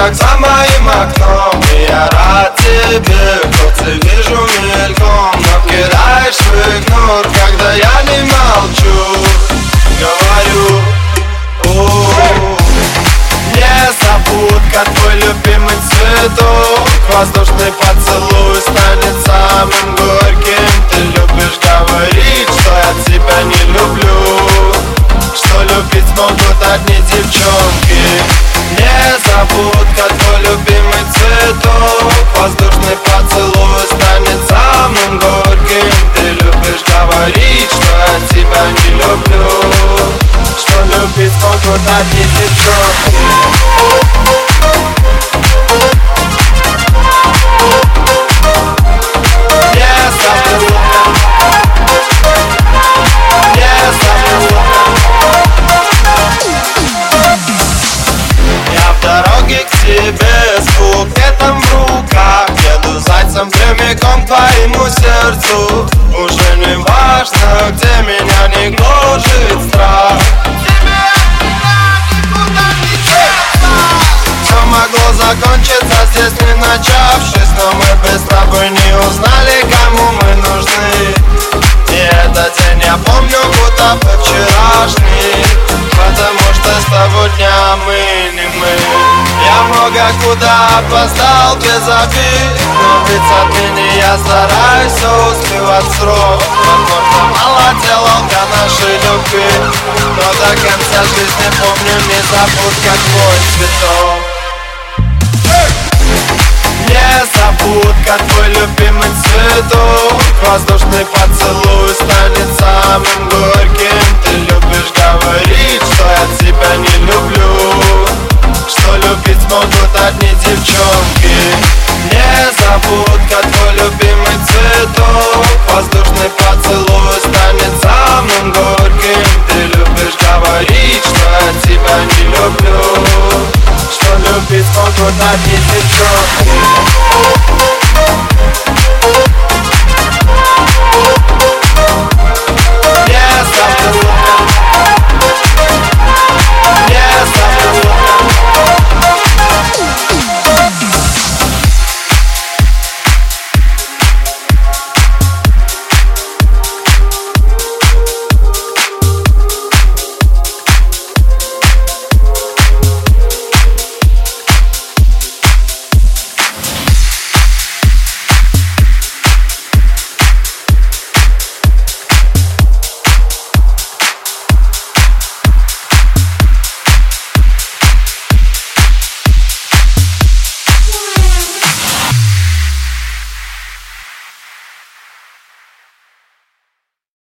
как за моим окном. И я рад тебе, хоть и вижу мельком, но кидаешь в игнор, когда я не молчу. Говорю, незабудка, твой любимый цветок. Воздушный поцелуй станет самым горьким. Ты любишь говорить, что я тебя не люблю, что любить могут одни девчонки. Незабудка, твой любимый цветок. Воздушный поцелуй станет самым горьким. Ты любишь говорить, что я тебя не люблю, что любить могут одни девчонки. Тебе с букетом в руках, еду зайцем прямиком к твоему сердцу. Уже не важно, где меня не гложет страх. Все могло закончиться здесь не начавшись, но мы без тобой не узнали, кому мы нужны. И этот день я помню, будто бы вчерашний, потому что с того дня мы не мы. Я много куда опоздал без обид, но ведь отныне я стараюсь все успевать в срок. Возможно, мало делал для нашей любви, но до конца жизни помню незабудка твой цветок. Незабудка, твой любимый цветок. Воздушный поцелуй станет самым горьким. Ты любишь говорить, что я тебя не люблю, что любить могут одни девчонки. Незабудка, твой любимый цветок. Воздушный поцелуй станет самым горьким. Ты любишь говорить, что я тебя не люблю, что любить могут одни девчонки.